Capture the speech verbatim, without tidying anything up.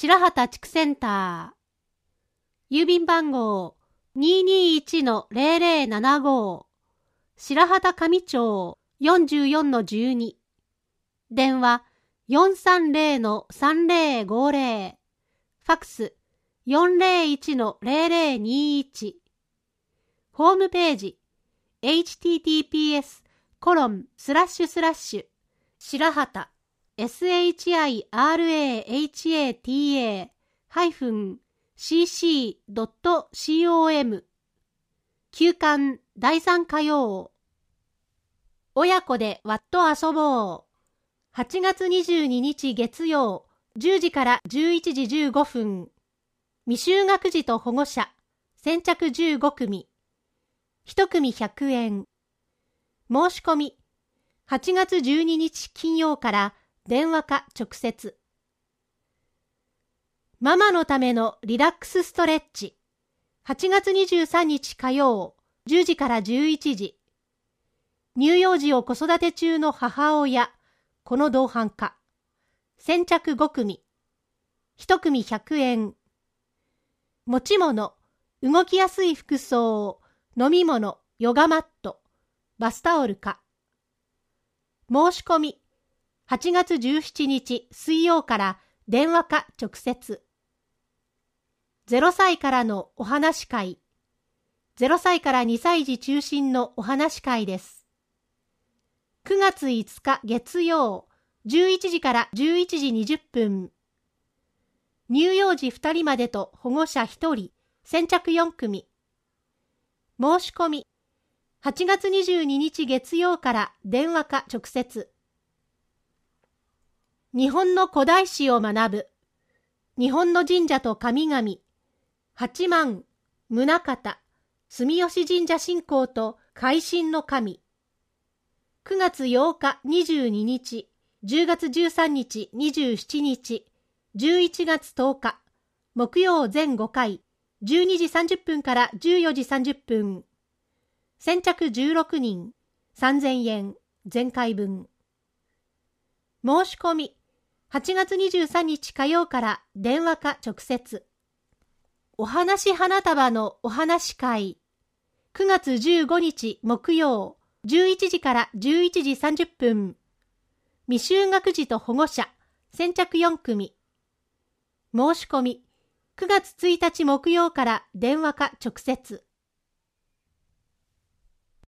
白畑地区センター。郵便番号 にーにーいちのゼロゼロななご 白畑上町 よんじゅうよんのじゅうに。電話 よんさんゼロのさんゼロごゼロ。ファックス よんゼロいちのゼロゼロにいち。ホームページ エイチティーティーピーエス コロンスラッシュスラッシュ白畑 シャラハイフン シーシー ドット コム 休館だいさん火曜。親子でわっと遊ぼう。はちがつにじゅうににち月曜じゅうじからじゅういちじじゅうごふん。未就学児と保護者先着じゅうごくみ。いちくみひゃくえん。申し込みはちがつじゅうににち金曜から電話か直接。ママのためのリラックスストレッチ。はちがつにじゅうさんにち火曜じゅうじからじゅういちじ。乳幼児を子育て中の母親、この同伴か。先着ごくみ。いちくみひゃくえん。持ち物、動きやすい服装、飲み物、ヨガマット、バスタオルか。申し込みはちがつじゅうしちにち水曜から電話か直接。ゼロさいからのお話し会。ゼロさいからにさい児中心のお話し会です。くがついつか月曜じゅういちじからじゅういちじにじゅっぷん。乳幼児ふたりまでと保護者ひとり、先着よんくみ。申し込みはちがつにじゅうににち月曜から電話か直接。日本の古代史を学ぶ。日本の神社と神々。八幡、宗像、住吉神社信仰と改新の神。くがつようかにじゅうににち、じゅうがつじゅうさんにちにじゅうしちにち、じゅういちがつとおか、木曜全ごかい、じゅうにじさんじゅっぷんからじゅうよじさんじゅっぷん。先着じゅうろくにん、さんぜんえん、全回分。申し込みはちがつにじゅうさんにち火曜から電話か直接。お話花束のお話会。くがつじゅうごにち木曜じゅういちじからじゅういちじさんじゅっぷん。未就学児と保護者先着よんくみ。申し込みくがつついたち木曜から電話か直接。